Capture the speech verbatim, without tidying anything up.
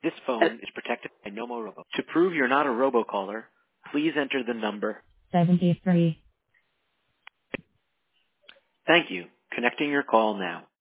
This phone is protected by Nomo Robo. To prove you're not a robocaller, please enter the number seventy-three. Thank you. Connecting your call now.